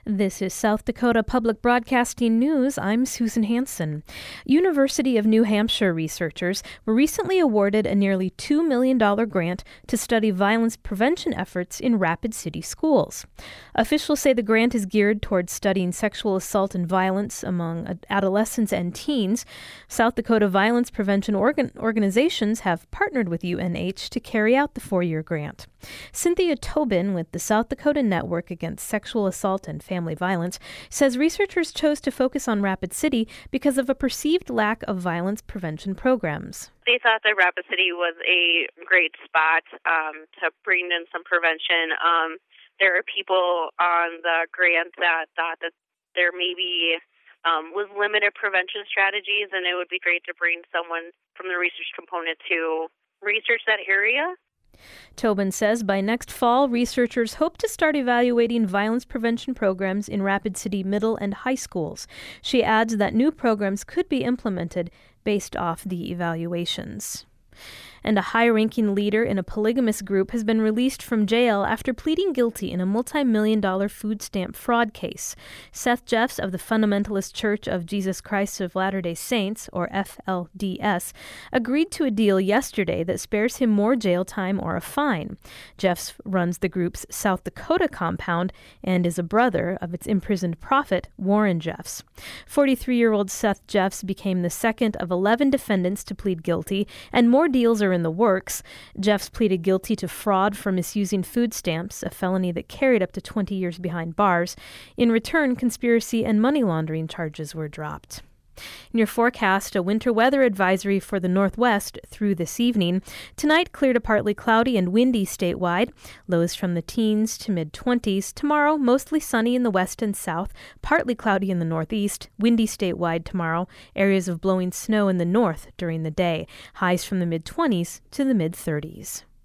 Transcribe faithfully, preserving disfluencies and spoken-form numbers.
This is South Dakota Public Broadcasting News. I'm Susan Hansen. University of New Hampshire researchers were recently awarded a nearly two million dollars grant to study violence prevention efforts in Rapid City schools. Officials say the grant is geared towards studying sexual assault and violence among adolescents and teens. South Dakota violence prevention organ- organizations have partnered with U N H to carry out the four-year grant. Cynthia Tobin with the South Dakota Network Against Sexual Assault and Family Violence says researchers chose to focus on Rapid City because of a perceived lack of violence prevention programs. They thought that Rapid City was a great spot um, to bring in some prevention. Um, there are people on the grant that thought that there maybe um, was limited prevention strategies, and it would be great to bring someone from the research component to research that area. Tobin says by next fall, researchers hope to start evaluating violence prevention programs in Rapid City middle and high schools. She adds that new programs could be implemented based off the evaluations. And a high-ranking leader in a polygamous group has been released from jail after pleading guilty in a multi-million dollar food stamp fraud case. Seth Jeffs of the Fundamentalist Church of Jesus Christ of Latter-day Saints, or F L D S, agreed to a deal yesterday that spares him more jail time or a fine. Jeffs runs the group's South Dakota compound and is a brother of its imprisoned prophet, Warren Jeffs. forty-three-year-old Seth Jeffs became the second of eleven defendants to plead guilty, and more deals are in the works. Jeffs pleaded guilty to fraud for misusing food stamps, a felony that carried up to twenty years behind bars. In return, conspiracy and money laundering charges were dropped. In your forecast, a winter weather advisory for the Northwest through this evening. Tonight, clear to partly cloudy and windy statewide. Lows from the teens to mid-twenties. Tomorrow, mostly sunny in the west and south. Partly cloudy in the northeast. Windy statewide tomorrow. Areas of blowing snow in the north during the day. Highs from the mid-twenties to the mid-thirties.